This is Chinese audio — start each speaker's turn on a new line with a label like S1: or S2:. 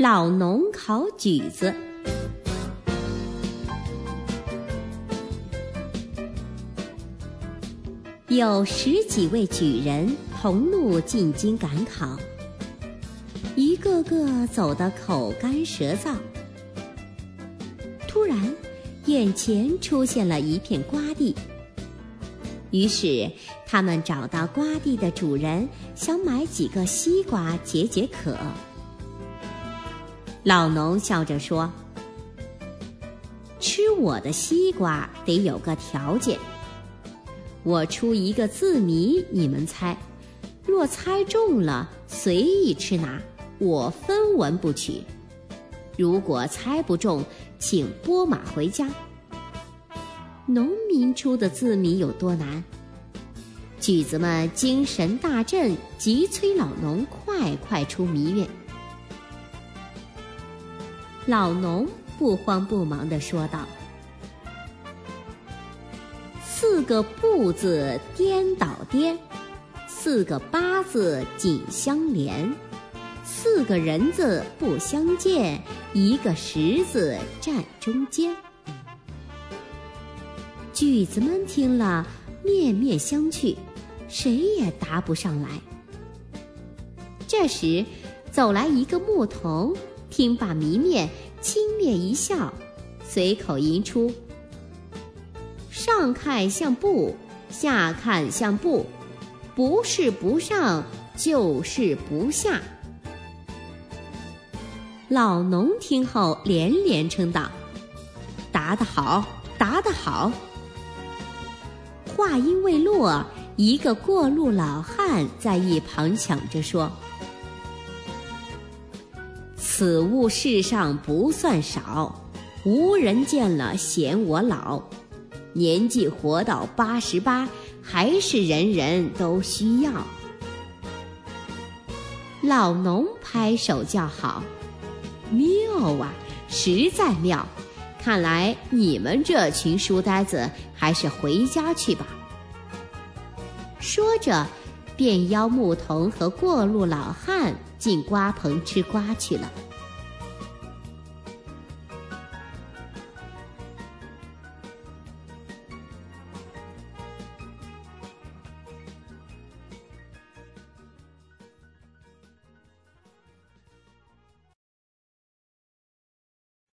S1: 老农烤橘子。有10几位举人同路进京赶考，一个个走得口干舌燥。突然，眼前出现了一片瓜地，于是他们找到瓜地的主人，想买几个西瓜解解渴。老农笑着说：“吃我的西瓜得有个条件，我出一个字谜，你们猜，若猜中了，随意吃拿，我分文不取；如果猜不中，请拨马回家。”农民出的字谜有多难？举子们精神大振，急催老农快出谜面。老农不慌不忙地说道：“4个不字颠倒颠，4个八字紧相连，4个人字不相见，1个十字站中间。”举子们听了面面相觑，谁也答不上来。这时走来一个牧童，听罢谜面，轻蔑一笑，随口吟出：“上看像布，下看像布，不是不上，就是不下。”老农听后连连称道：“答得好，答得好。”话音未落，一个过路老汉在一旁抢着说：“此物世上不算少，无人见了嫌我老，年纪活到88，还是人人都需要。”老农拍手叫好：“妙啊，实在妙！看来你们这群书呆子还是回家去吧。”说着，便邀牧童和过路老汉进瓜棚吃瓜去了。